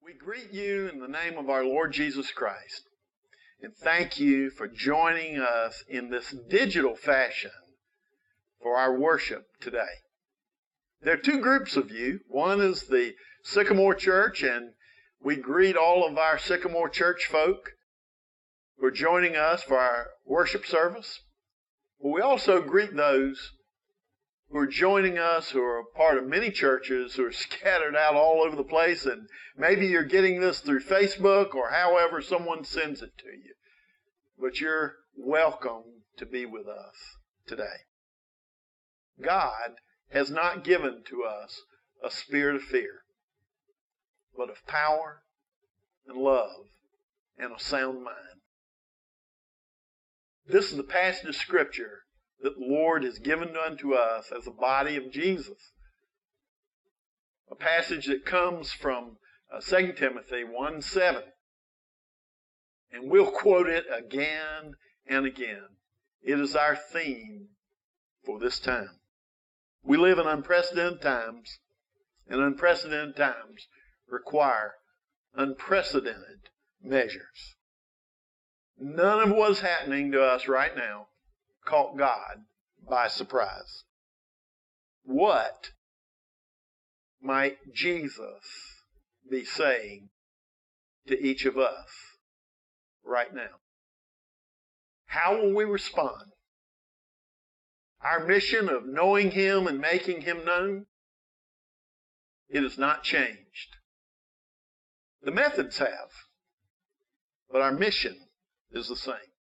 We greet you in the name of our Lord Jesus Christ and thank you for joining us in this digital fashion for our worship today. There are two groups of you. One is the Sycamore Church, and we greet all of our Sycamore Church folk who are joining us for our worship service. But we also greet those who are joining us, who are part of many churches, who are scattered out all over the place, and maybe you're getting this through Facebook or however someone sends it to you. But you're welcome to be with us today. God has not given to us a spirit of fear, but of power and love and a sound mind. This is the passage of Scripture that the Lord has given unto us as a body of Jesus. A passage that comes from 2 Timothy 1:7. And we'll quote it again and again. It is our theme for this time. We live in unprecedented times, and unprecedented times require unprecedented measures. None of what's happening to us right now caught God by surprise. What might Jesus be saying to each of us right now? How will we respond? Our mission of knowing Him and making Him known, it has not changed. The methods have, but our mission is the same.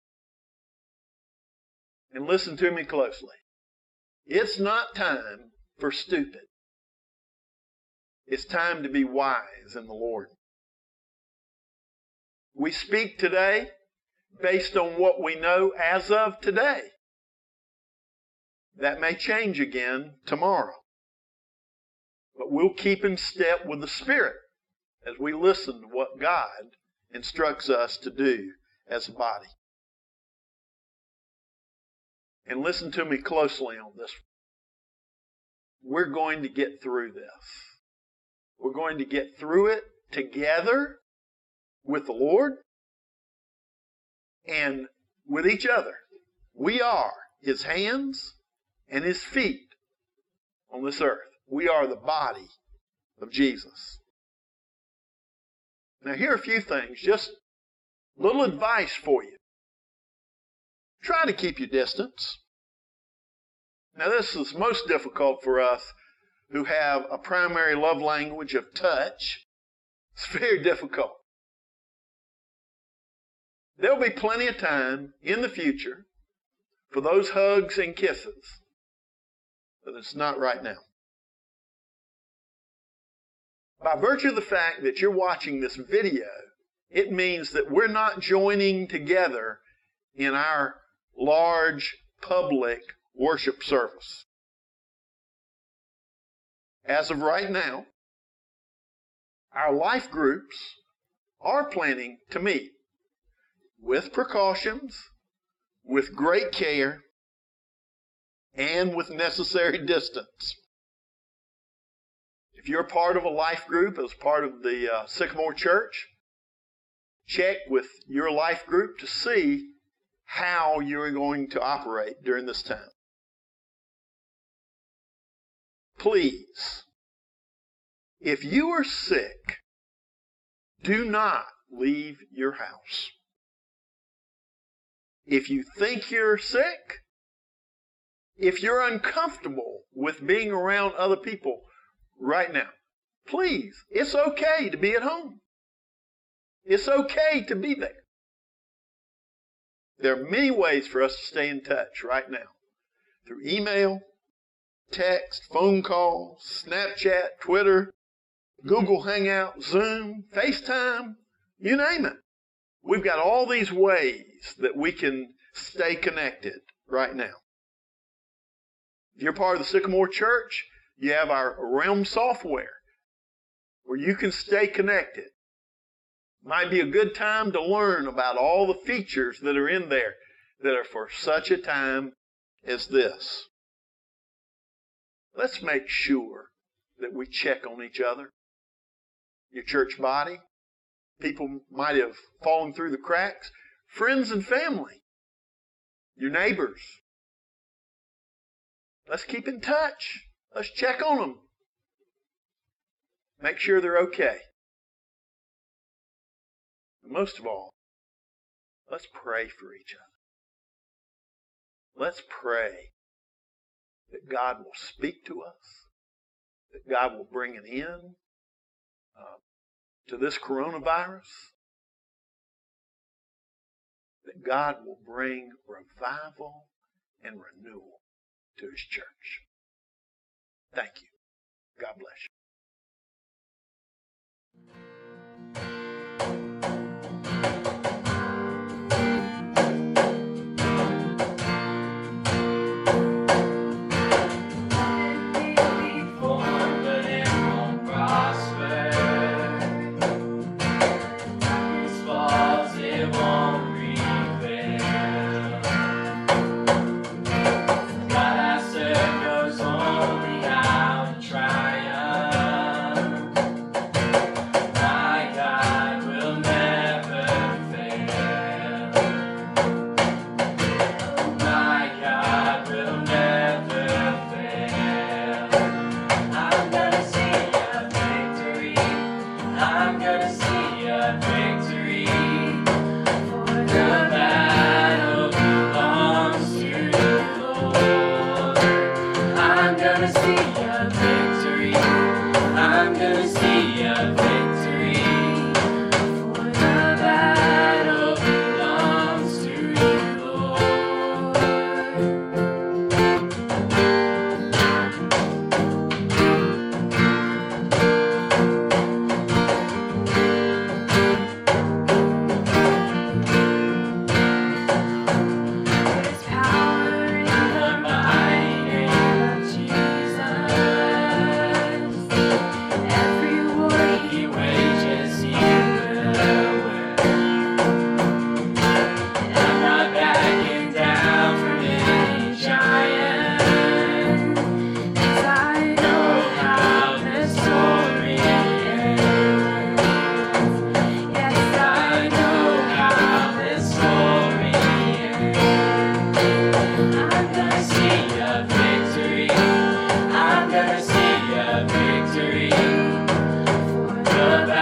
And listen to me closely. It's not time for stupid. It's time to be wise in the Lord. We speak today based on what we know as of today. That may change again tomorrow. But we'll keep in step with the Spirit as we listen to what God instructs us to do as a body. And listen to me closely on this. We're going to get through this. We're going to get through it together with the Lord and with each other. We are His hands and His feet on this earth. We are the body of Jesus. Now here are a few things, just little advice for you. Try to keep your distance. Now this is most difficult for us who have a primary love language of touch. It's very difficult. There'll be plenty of time in the future for those hugs and kisses, but it's not right now. By virtue of the fact that you're watching this video, it means that we're not joining together in our large public worship service. As of right now, our life groups are planning to meet with precautions, with great care, and with necessary distance. If you're part of a life group as part of the Sycamore Church, check with your life group to see how you're going to operate during this time. Please, if you are sick, do not leave your house. If you think you're sick, if you're uncomfortable with being around other people right now, please, it's okay to be at home. It's okay to be there. There are many ways for us to stay in touch right now. Through email, text, phone calls, Snapchat, Twitter, Google Hangout, Zoom, FaceTime, you name it. We've got all these ways that we can stay connected right now. If you're part of the Sycamore Church, you have our Realm software where you can stay connected. Might be a good time to learn about all the features that are in there that are for such a time as this. Let's make sure that we check on each other. your church body. People might have fallen through the cracks. Friends and family, your neighbors. Let's keep in touch. Let's check on them. Make sure they're okay. And most of all, let's pray for each other. Let's pray that God will speak to us, that God will bring an end to this coronavirus, that God will bring revival and renewal to His church. Thank you. God bless you. Victory for the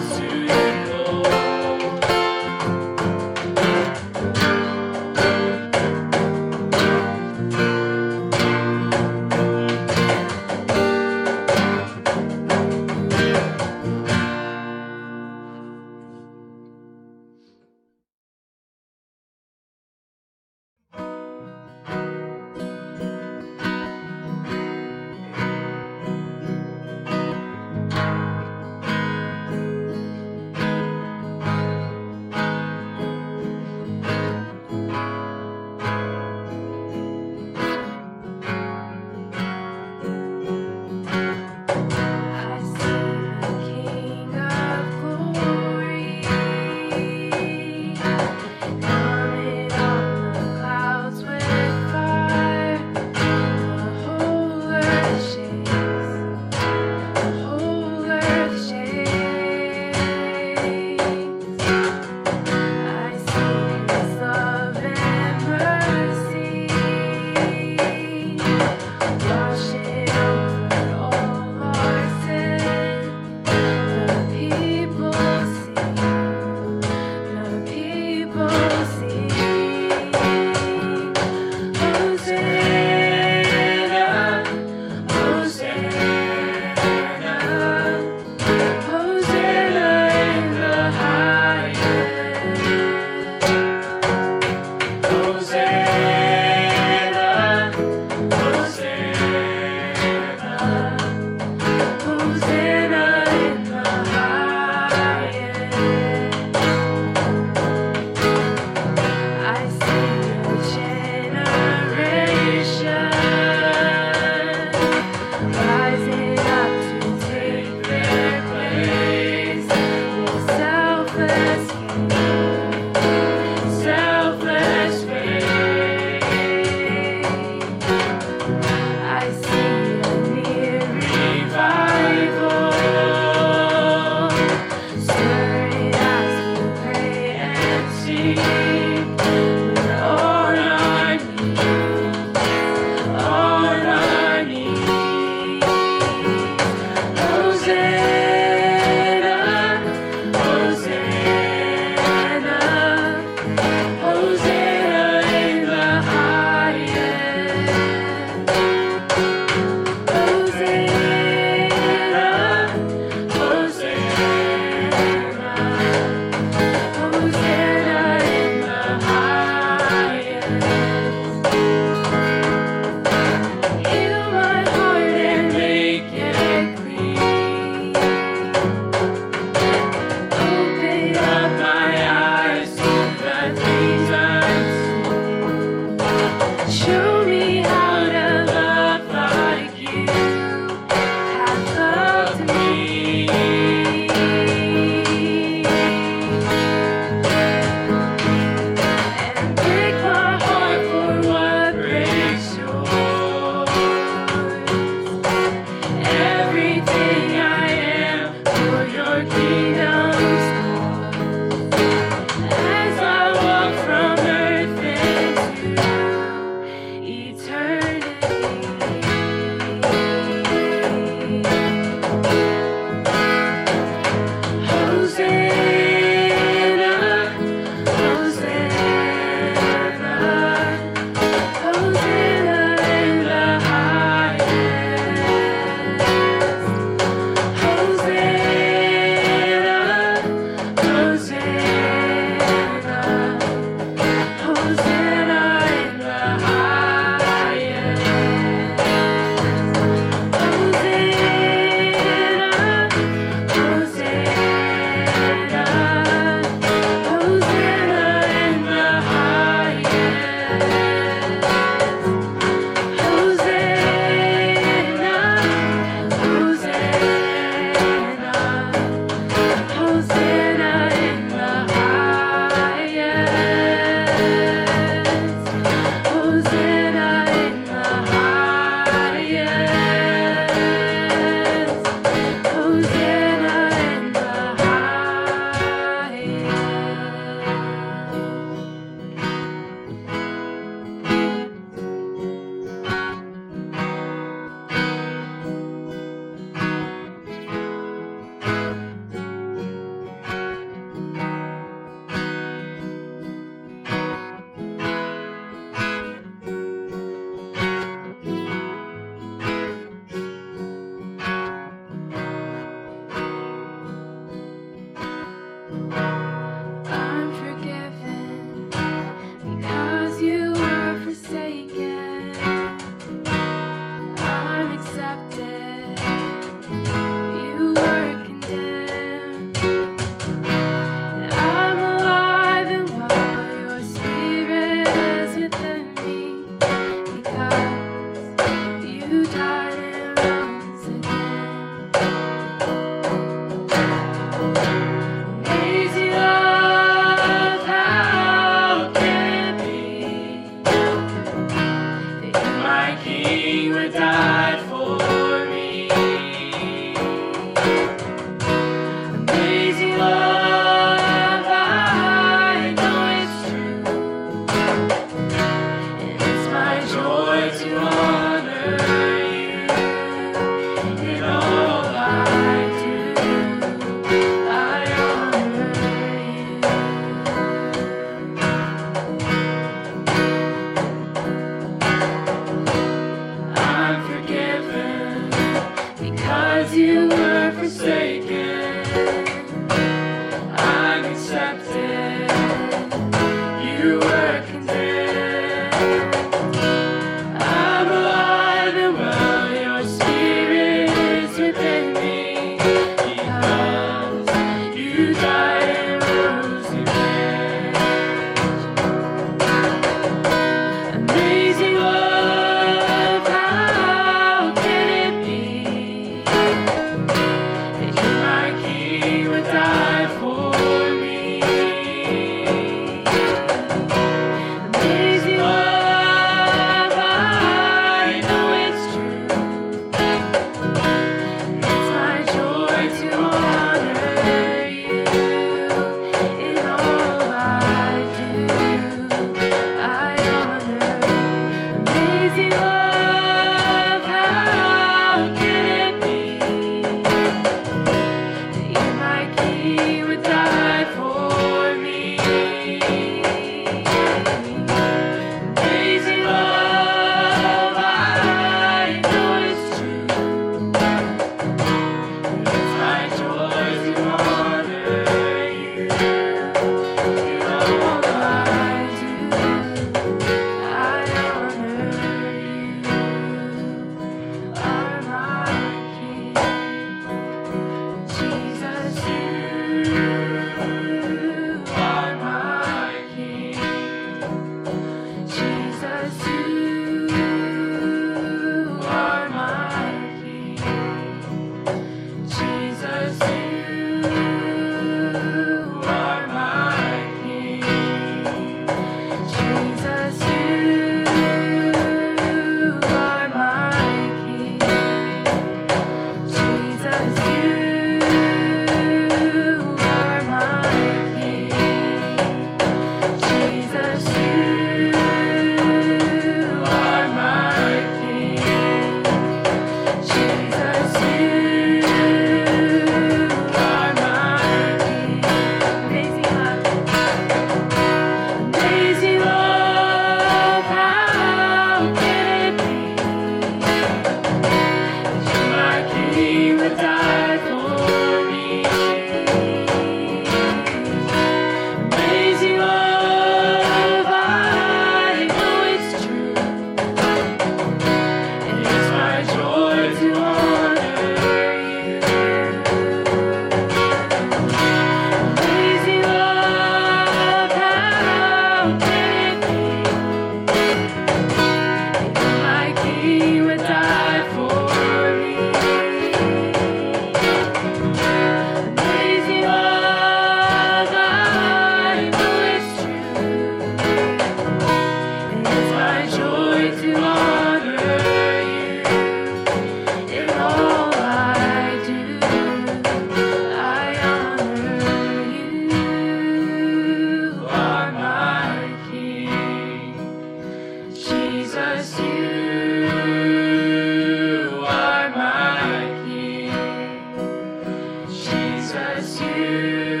Jesus, you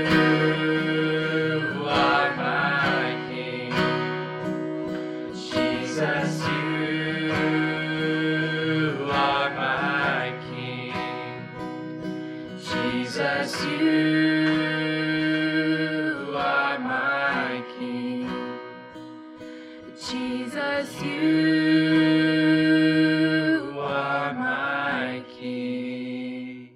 are my King. Jesus, you are my King. Jesus, you are my King. Jesus, you are my King.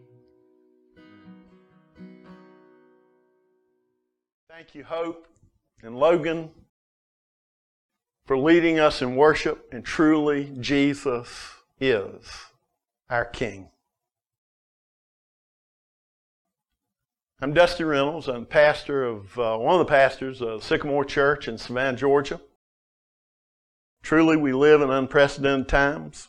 Thank you, Hope and Logan, for leading us in worship. And truly, Jesus is our King. I'm Dusty Reynolds. I'm pastor of one of the pastors of Sycamore Church in Savannah, Georgia. Truly, we live in unprecedented times.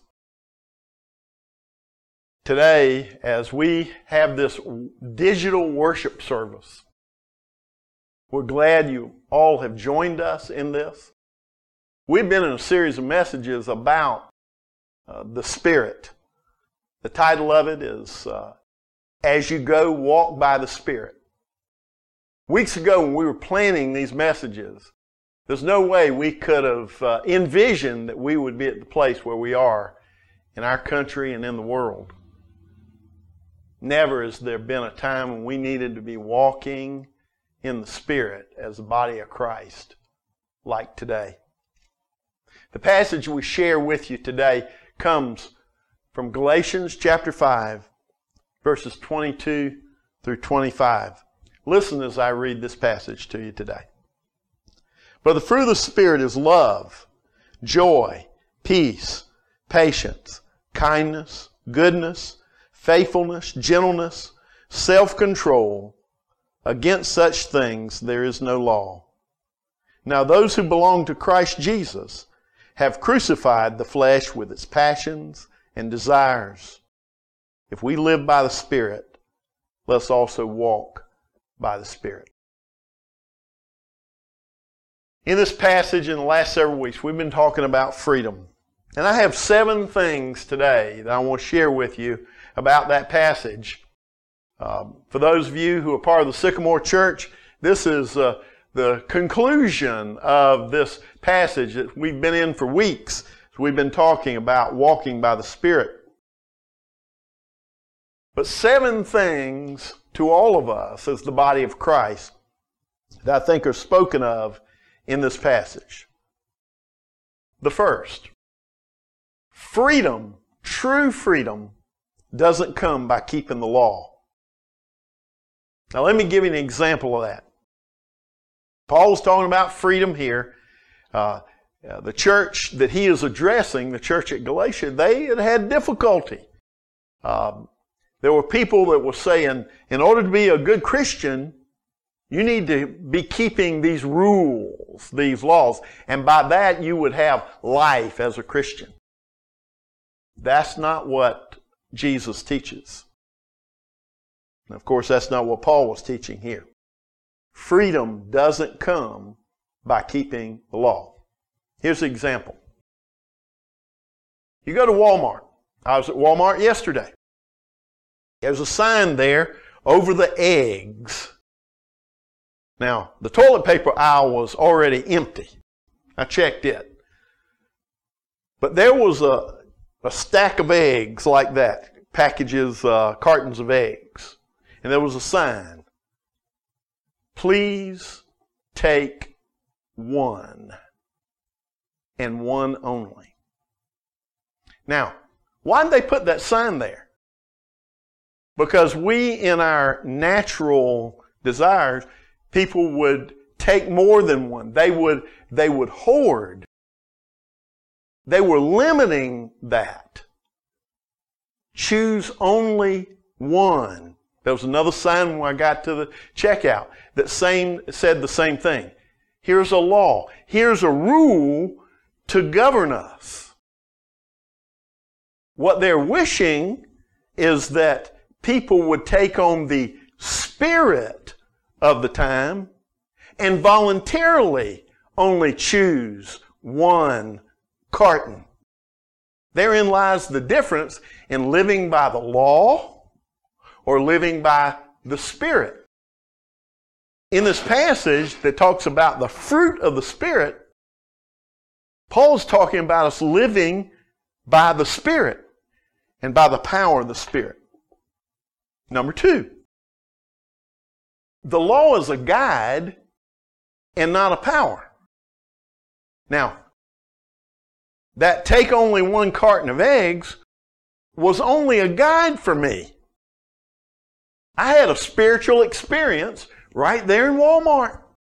Today, as we have this digital worship service, we're glad you all have joined us in this. We've been in a series of messages about the Spirit. The title of it is As You Go, Walk by the Spirit. Weeks ago when we were planning these messages, there's no way we could have envisioned that we would be at the place where we are in our country and in the world. Never has there been a time when we needed to be walking in the Spirit as the body of Christ like today. The passage we share with you today comes from Galatians chapter 5, verses 22 through 25. Listen as I read this passage to you today. "But the fruit of the Spirit is love, joy, peace, patience, kindness, goodness, faithfulness, gentleness, self-control. Against such things there is no law. Now those who belong to Christ Jesus have crucified the flesh with its passions and desires. If we live by the Spirit, let's also walk by the Spirit." In this passage in the last several weeks, we've been talking about freedom. And I have 7 things today that I want to share with you about that passage. For those of you who are part of the Sycamore Church, this is the conclusion of this passage that we've been in for weeks. We've been talking about walking by the Spirit. But 7 things to all of us as the body of Christ that I think are spoken of in this passage. The first, freedom, true freedom, doesn't come by keeping the law. Now let me give you an example of that. Paul's talking about freedom here. The church that he is addressing, the church at Galatia, they had difficulty. There were people that were saying, in order to be a good Christian, you need to be keeping these rules, these laws, and by that you would have life as a Christian. That's not what Jesus teaches. And of course, that's not what Paul was teaching here. Freedom doesn't come by keeping the law. Here's an example. You go to Walmart. I was at Walmart yesterday. There's a sign there over the eggs. Now, the toilet paper aisle was already empty. I checked it. But there was a stack of eggs like that, packages, cartons of eggs. And there was a sign, "Please take one, and one only." Now, why did they put that sign there? Because we, in our natural desires, people would take more than one. They would hoard. They were limiting that. Choose only one. There was another sign when I got to the checkout that said the same thing. Here's a law. Here's a rule to govern us. What they're wishing is that people would take on the spirit of the time and voluntarily only choose one carton. Therein lies the difference in living by the law or living by the Spirit. In this passage that talks about the fruit of the Spirit, Paul's talking about us living by the Spirit and by the power of the Spirit. Number 2, the law is a guide and not a power. Now, that take only 1 carton of eggs was only a guide for me. I had a spiritual experience right there in Walmart.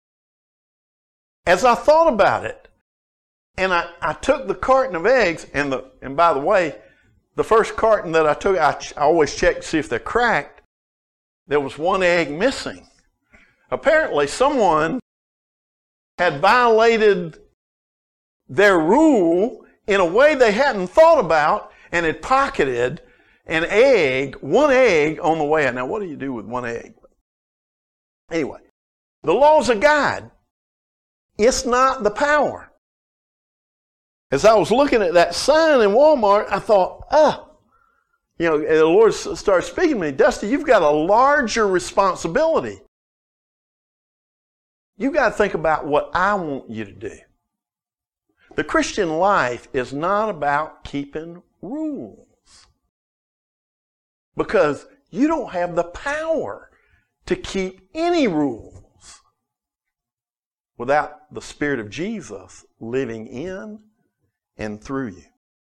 As I thought about it, and I took the carton of eggs, and by the way, the first carton that I took, I always check to see if they're cracked. There was 1 egg missing. Apparently, someone had violated their rule in a way they hadn't thought about and had pocketed an egg, 1 egg on the way out. Now, what do you do with 1 egg? Anyway, the law's a guide. It's not the power. As I was looking at that sign in Walmart, I thought, and the Lord started speaking to me, Dusty, you've got a larger responsibility. You've got to think about what I want you to do. The Christian life is not about keeping rules. Because you don't have the power to keep any rules without the Spirit of Jesus living in and through you.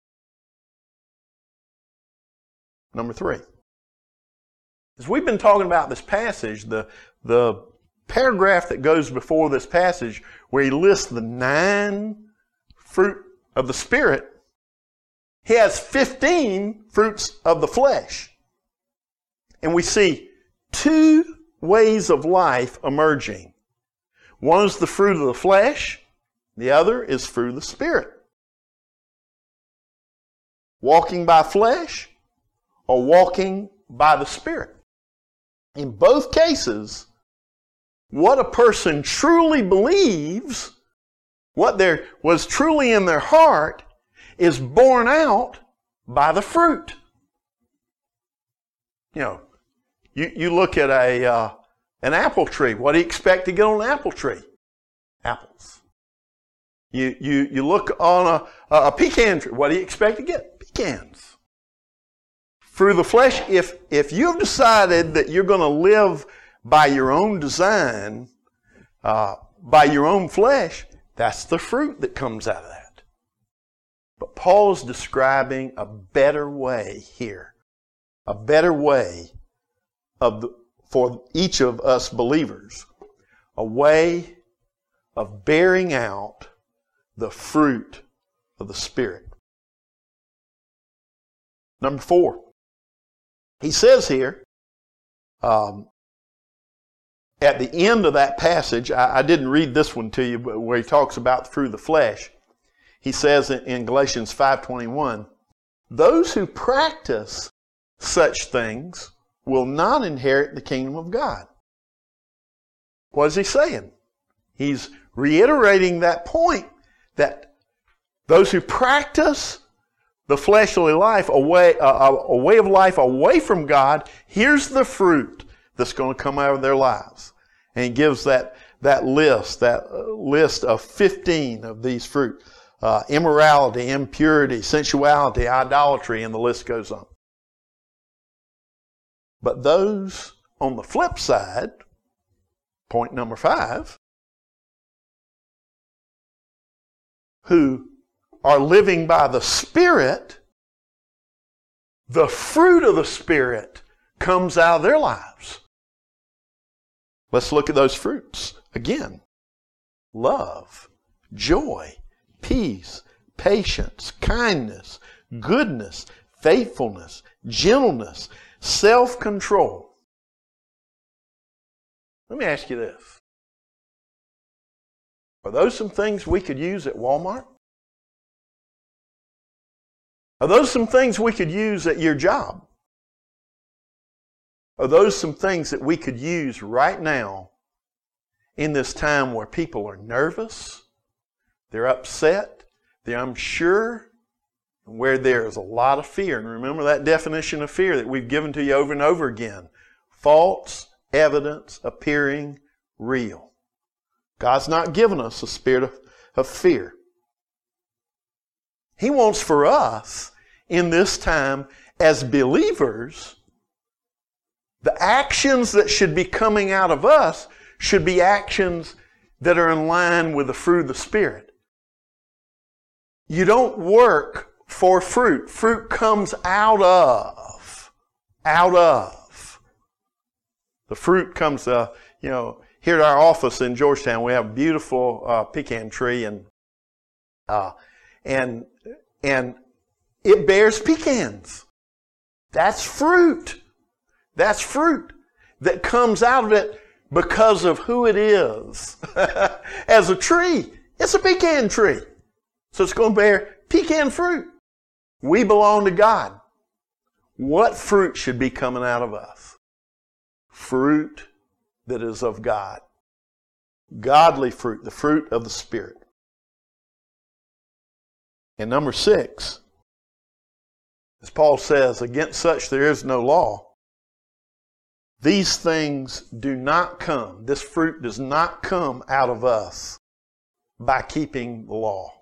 Number 3. As we've been talking about this passage, the paragraph that goes before this passage where he lists the 9 fruit of the Spirit, he has 15 fruits of the flesh. And we see 2 ways of life emerging. One is the fruit of the flesh, the other is fruit of the Spirit. Walking by flesh or walking by the Spirit. In both cases, what a person truly believes, what there was truly in their heart, is borne out by the fruit. You look at an apple tree. What do you expect to get on an apple tree? Apples. You look on a pecan tree. What do you expect to get? Pecans. Through the flesh, if you've decided that you're going to live by your own design, by your own flesh, that's the fruit that comes out of that. But Paul's describing a better way here. A better way for each of us believers. A way of bearing out the fruit of the Spirit. Number 4. He says here, at the end of that passage, I didn't read this one to you, but where he talks about the fruit of the flesh, he says in Galatians 5:21, those who practice such things will not inherit the kingdom of God. What is he saying? He's reiterating that point that those who practice the fleshly life, a way of life away from God, here's the fruit that's going to come out of their lives. And he gives that list of 15 of these fruit. Immorality, impurity, sensuality, idolatry, and the list goes on. But those on the flip side, point number 5, who are living by the Spirit, the fruit of the Spirit comes out of their lives. Let's look at those fruits again. Love, joy, peace, patience, kindness, goodness, faithfulness, gentleness, self-control. Let me ask you this. Are those some things we could use at Walmart? Are those some things we could use at your job? Are those some things that we could use right now in this time where people are nervous, they're upset, they're unsure, and where there is a lot of fear? And remember that definition of fear that we've given to you over and over again. false evidence appearing real. God's not given us a spirit of fear. He wants for us in this time as believers, the actions that should be coming out of us should be actions that are in line with the fruit of the Spirit. You don't work for fruit. Fruit comes out of. The fruit comes, here at our office in Georgetown, we have a beautiful pecan tree, and it bears pecans. That's fruit. That's fruit that comes out of it because of who it is. As a tree, it's a pecan tree. So it's going to bear pecan fruit. We belong to God. What fruit should be coming out of us? Fruit that is of God. Godly fruit, the fruit of the Spirit. And number 6, as Paul says, against such there is no law. These things do not come, this fruit does not come out of us by keeping the law.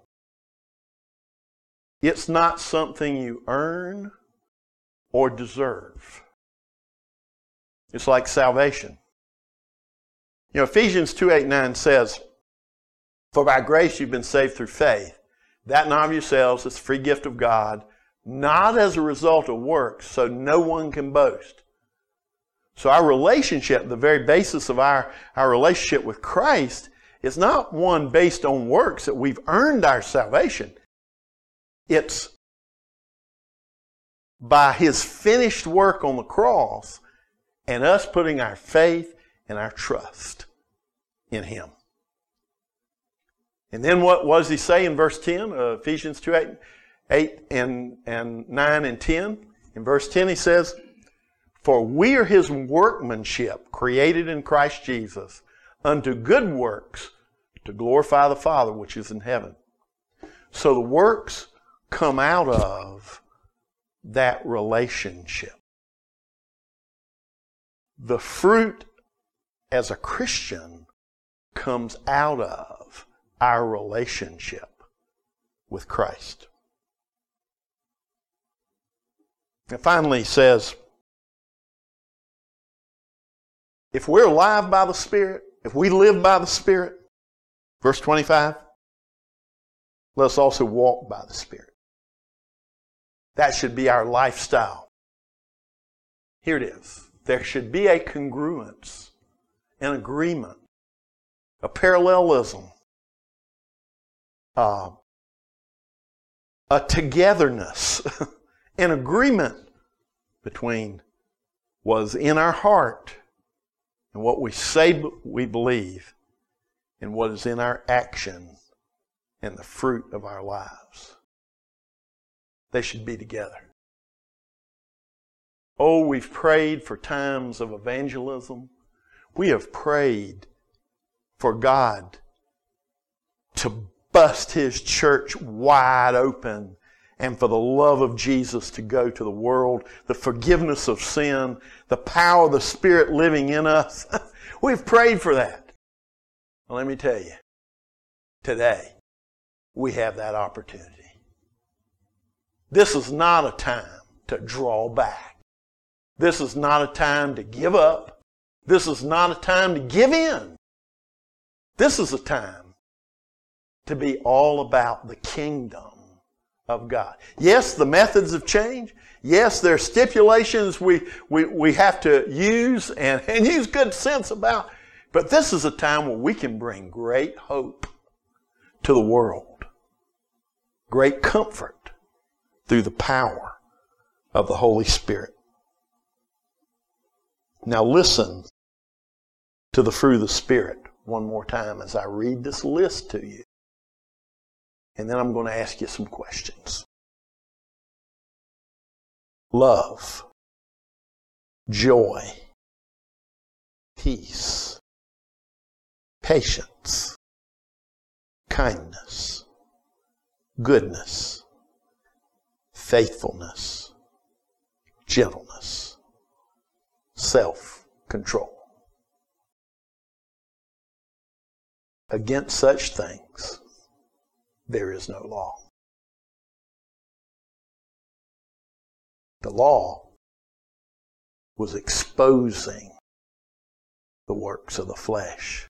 It's not something you earn or deserve. It's like salvation. Ephesians 2:8-9 says, "For by grace you've been saved through faith, that not of yourselves, it's a free gift of God, not as a result of works, so no one can boast." So our relationship, the very basis of our relationship with Christ, is not one based on works that we've earned our salvation. It's by His finished work on the cross and us putting our faith and our trust in Him. And then what does he say in verse 10, Ephesians 2:8 and 9 and 10? In verse 10 he says, "For we are His workmanship, created in Christ Jesus, unto good works, to glorify the Father which is in heaven." So the works come out of that relationship. The fruit as a Christian comes out of our relationship with Christ. And finally he says, if we're alive by the Spirit, if we live by the Spirit, verse 25, let us also walk by the Spirit. That should be our lifestyle. Here it is. There should be a congruence, an agreement, a parallelism, a togetherness, an agreement between what's in our heart and what we say we believe and what is in our action and the fruit of our lives. They should be together. Oh, we've prayed for times of evangelism. We have prayed for God to bust His church wide open and for the love of Jesus to go to the world, the forgiveness of sin, the power of the Spirit living in us. We've prayed for that. Well, let me tell you, today we have that opportunity. This is not a time to draw back. This is not a time to give up. This is not a time to give in. This is a time to be all about the kingdom of God. Yes, the methods have changed. Yes, there are stipulations we have to use and use good sense about. But this is a time where we can bring great hope to the world. Great comfort through the power of the Holy Spirit. Now listen to the fruit of the Spirit one more time as I read this list to you. And then I'm going to ask you some questions. Love, joy, peace, patience, kindness, goodness, faithfulness, gentleness, self-control. control. Against such things, there is no law. The law was exposing the works of the flesh.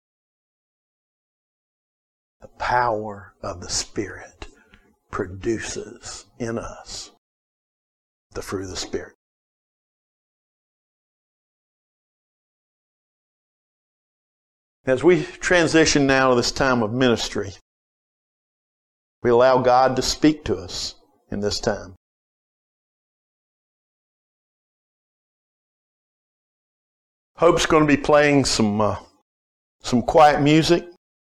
The power of the Spirit produces in us the fruit of the Spirit. As we transition now to this time of ministry, we allow God to speak to us in this time. Hope's going to be playing some quiet music.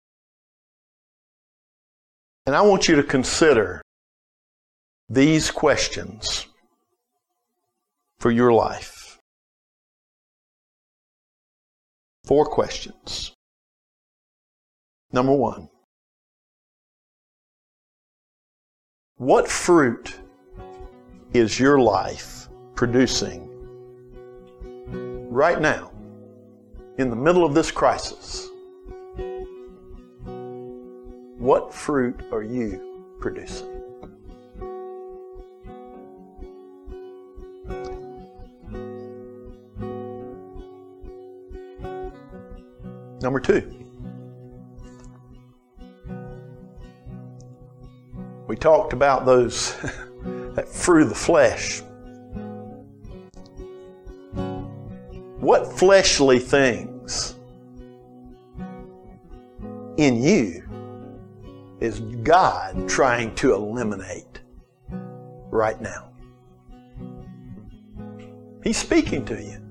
And I want you to consider these questions for your life. 4 questions. Number 1. What fruit is your life producing right now, in the middle of this crisis? What fruit are you producing? Number 2. We talked about those, that fruit of the flesh. What fleshly things in you is God trying to eliminate right now? He's speaking to you.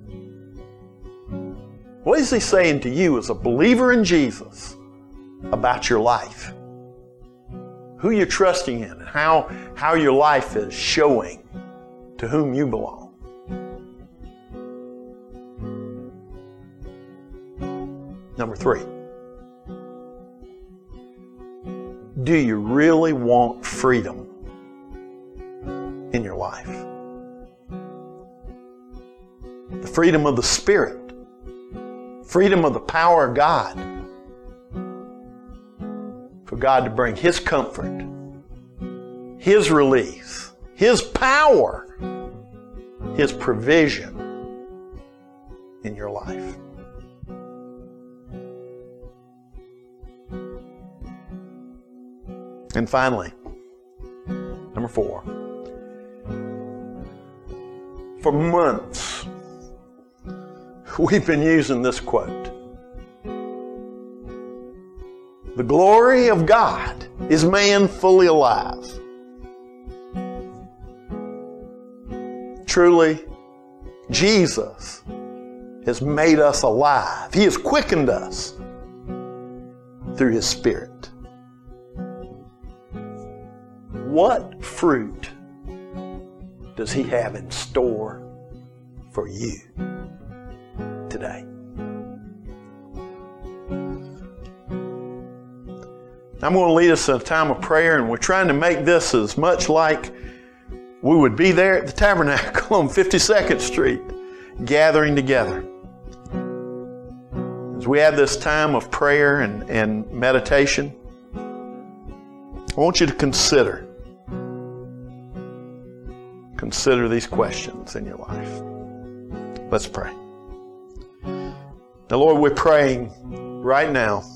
What is He saying to you as a believer in Jesus about your life? Who you're trusting in, and how your life is showing to whom you belong. Number 3. Do you really want freedom in your life? The freedom of the Spirit. Freedom of the power of God. For God to bring His comfort, His release, His power, His provision in your life. And finally, number 4. For months, we've been using this quote. The glory of God is man fully alive. Truly, Jesus has made us alive. He has quickened us through His Spirit. What fruit does He have in store for you today? I'm going to lead us in a time of prayer, and we're trying to make this as much like we would be there at the Tabernacle on 52nd Street, gathering together. As we have this time of prayer and meditation, I want you to consider these questions in your life. Let's pray. Now, Lord, we're praying right now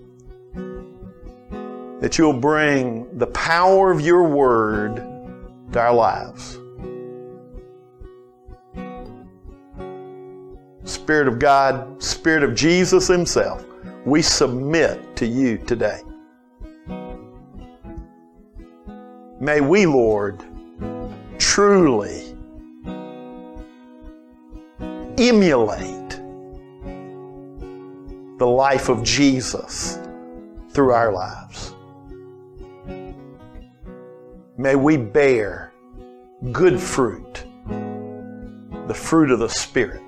that You'll bring the power of Your Word to our lives. Spirit of God, Spirit of Jesus Himself, we submit to You today. May we, Lord, truly emulate the life of Jesus through our lives. May we bear good fruit, the fruit of the Spirit.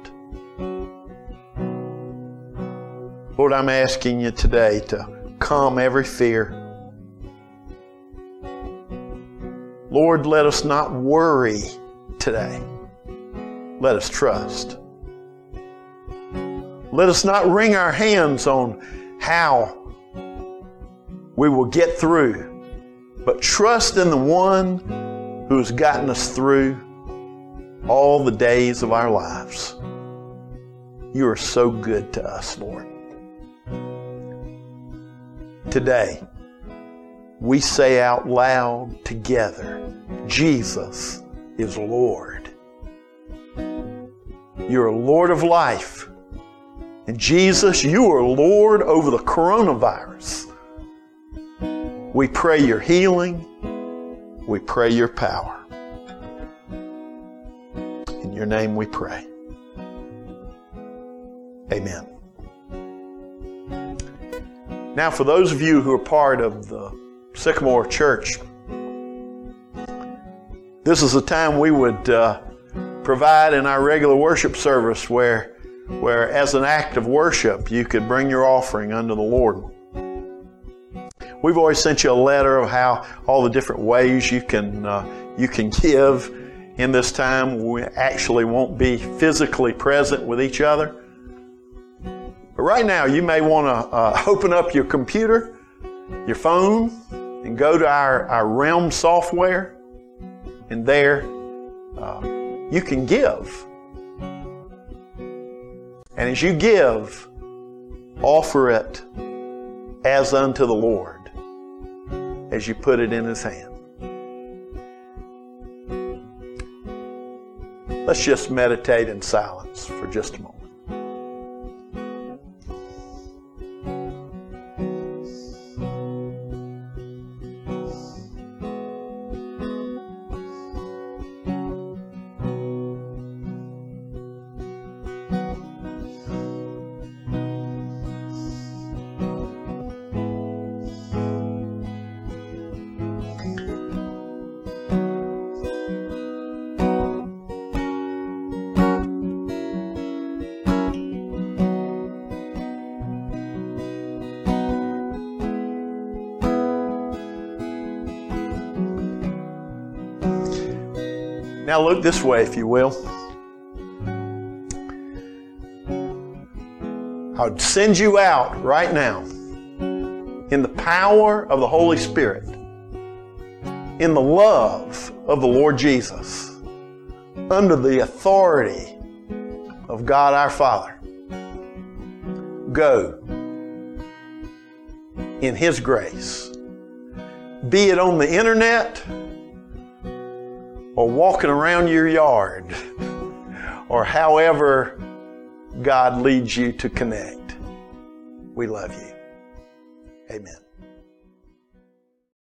Lord, I'm asking You today to calm every fear. Lord, let us not worry today. Let us trust. Let us not wring our hands on how we will get through, but trust in the one who has gotten us through all the days of our lives. You are so good to us, Lord. Today, we say out loud together, Jesus is Lord. You're Lord of life. And Jesus, you are Lord over the coronavirus. We pray your healing. We pray your power. In your name we pray. Amen. Now, for those of you who are part of the Sycamore Church, this is a time we would provide in our regular worship service where as an act of worship you could bring your offering unto the Lord. We've always sent you a letter of how all the different ways you can give in this time. We actually won't be physically present with each other. But right now you may want to open up your computer, your phone, and go to our Realm software, and there you can give. And as you give, offer it as unto the Lord, as you put it in His hand. Let's just meditate in silence for just a moment. Now look this way, if you will. I'd send you out right now in the power of the Holy Spirit, in the love of the Lord Jesus, under the authority of God our Father. Go in His grace. Be it on the internet, or walking around your yard, or however God leads you to connect. We love you. Amen.